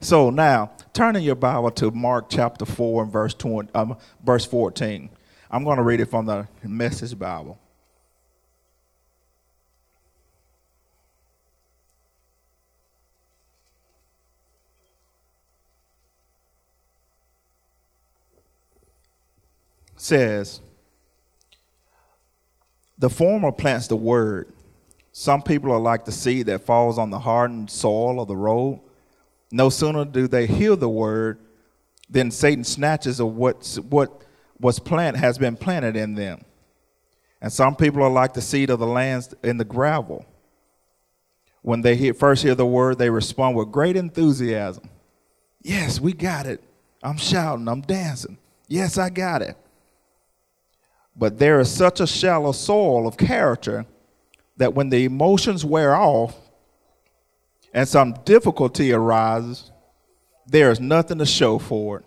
So now, turn in your Bible to Mark chapter 4 and verse 14. I'm going to read it from the Message Bible. It says, the former plants the word. Some people are like the seed that falls on the hardened soil of the road. No sooner do they hear the word than Satan snatches of what has been planted in them. And some people are like the seed of the lands in the gravel. When they first hear the word, they respond with great enthusiasm. Yes, we got it. I'm shouting, I'm dancing. Yes, I got it. But there is such a shallow soil of character that when the emotions wear off and some difficulty arises, there is nothing to show for it.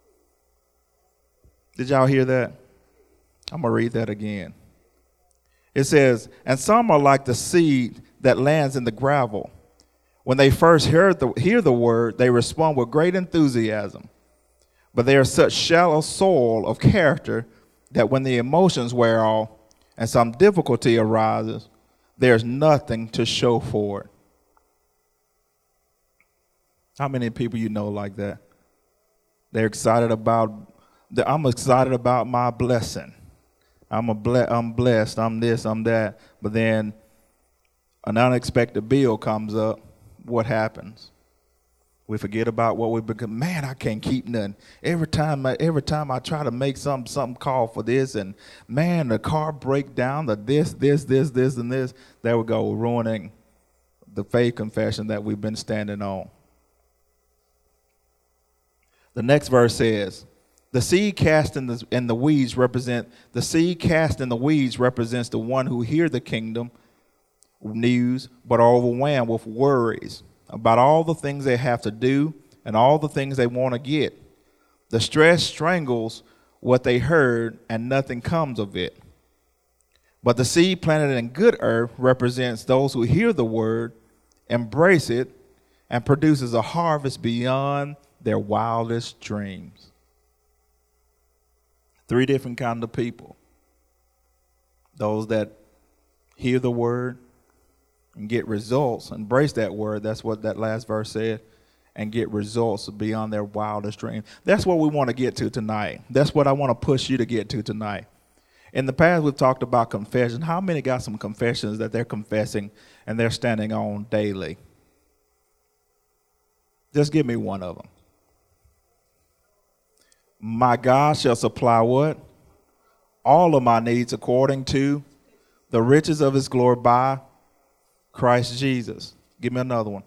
Did y'all hear that? I'm going to read that again. It says, and some are like the seed that lands in the gravel. When they first hear the word, they respond with great enthusiasm. But there is such shallow soil of character that when the emotions wear off and some difficulty arises, there's nothing to show for it. How many people you know like that? They're excited about, I'm excited about my blessing. I'm blessed, I'm this, I'm that. But then an unexpected bill comes up. What happens? We forget about what we become. Man, I can't keep nothing. Every time I try to make something call for this, and man, the car break down, the this, and this. There we go, ruining the faith confession that we've been standing on. The next verse says, the seed cast in the weeds represents the one who hear the kingdom news, but are overwhelmed with worries about all the things they have to do and all the things they want to get. The stress strangles what they heard and nothing comes of it. But the seed planted in good earth represents those who hear the word, embrace it, and produces a harvest beyond their wildest dreams. 3 different kinds of people. Those that hear the word and get results, embrace that word, that's what that last verse said, and get results beyond their wildest dreams. That's what we want to get to tonight. That's what I want to push you to get to tonight. In the past, we've talked about confession. How many got some confessions that they're confessing and they're standing on daily? Just give me one of them. My God shall supply what? All of my needs according to the riches of his glory by Christ Jesus. Give me another one.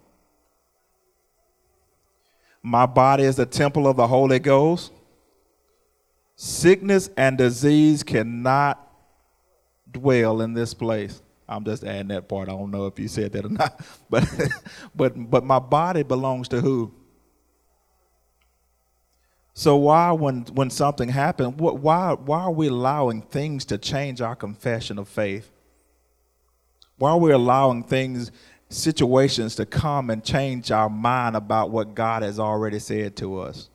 My body is the temple of the Holy Ghost. Sickness and disease cannot dwell in this place. I'm just adding that part. I don't know if you said that or not. But my body belongs to who? So why, when something happens, why are we allowing things to change our confession of faith? Why are we allowing situations to come and change our mind about what God has already said to us?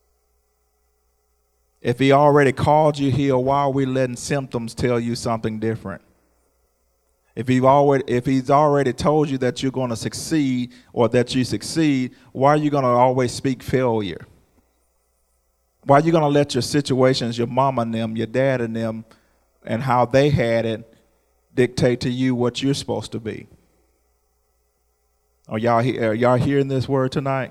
If he already called you here, why are we letting symptoms tell you something different? If he's already told you that you're going to succeed or that you succeed, why are you going to always speak failure? Why are you going to let your situations, your mama and them, your dad and them, and how they had it dictate to you what you're supposed to be? Are y'all hearing this word tonight?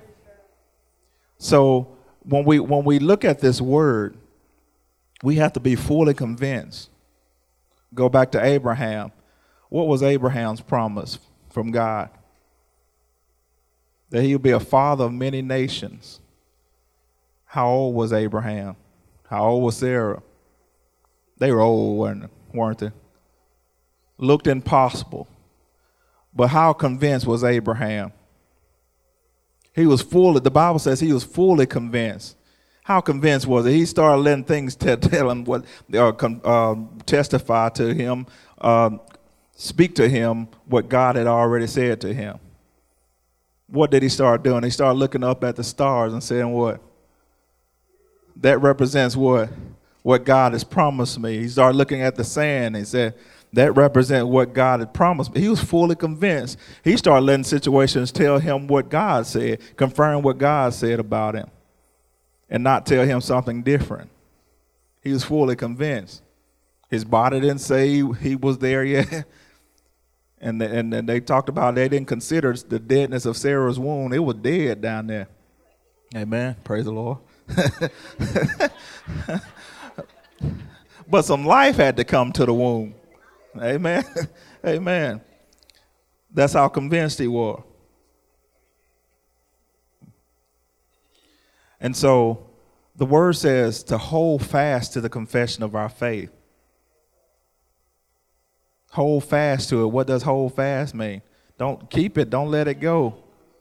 So when we look at this word, we have to be fully convinced. Go back to Abraham. What was Abraham's promise from God? That he would be a father of many nations. How old was Abraham? How old was Sarah? They were old, weren't they? Looked impossible. But how convinced was Abraham? The Bible says he was fully convinced. How convinced was he? He started letting things tell him what, testify to him, speak to him what God had already said to him. what did he start doing? He started looking up at the stars and saying, what? That represents what? What God has promised me. He started looking at the sand and he said, that represents what God had promised me. He was fully convinced. He started letting situations tell him what God said, confirm what God said about him, and not tell him something different. He was fully convinced. His body didn't say he was there yet. And they talked about they didn't consider the deadness of Sarah's womb. It was dead down there. Amen. Praise the Lord. But some life had to come to the womb. Amen. Amen. That's how convinced he was. And so the word says to hold fast to the confession of our faith. Hold fast to it. What does hold fast mean? Don't keep it. Don't let it go.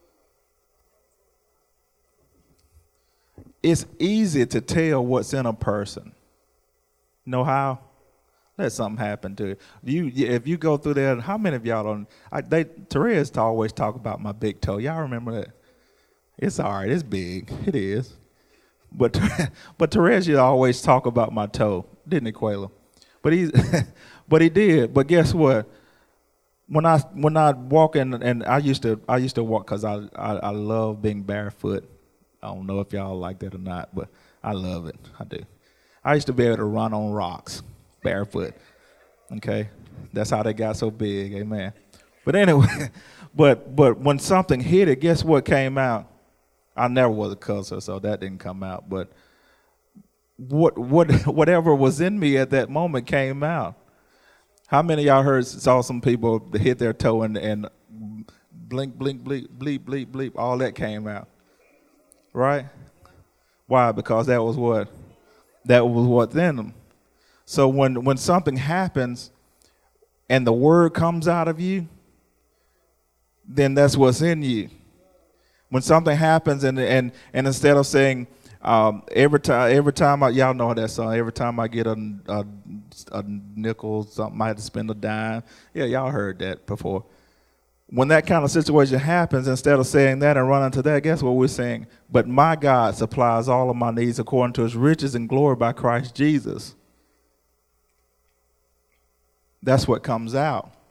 It's easy to tell what's in a person. Know how? Let something happen to you. If you go through there, how many of y'all don't? Therese always talk about my big toe. Y'all remember that? It's all right. It's big. It is. But Therese used to always talk about my toe, didn't he, Quayla? But he did. But guess what? When I walk in, and I used to walk because I love being barefoot. I don't know if y'all like that or not, but I love it. I do. I used to be able to run on rocks barefoot. Okay, that's how they got so big. Amen. But anyway, but when something hit it, guess what came out? I never was a cusser, so that didn't come out. But whatever was in me at that moment came out. How many of y'all saw some people hit their toe and blink, blink, bleep, bleep, bleep, bleep, all that came out? Right? Why? Because that was what's in them. So when something happens and the word comes out of you, then that's what's in you. When something happens and instead of saying every time y'all know that song, every time I get a nickel, something I had to spend a dime. Yeah, y'all heard that before. When that kind of situation happens, instead of saying that and running to that, guess what we're saying? But my God supplies all of my needs according to his riches and glory by Christ Jesus. That's what comes out.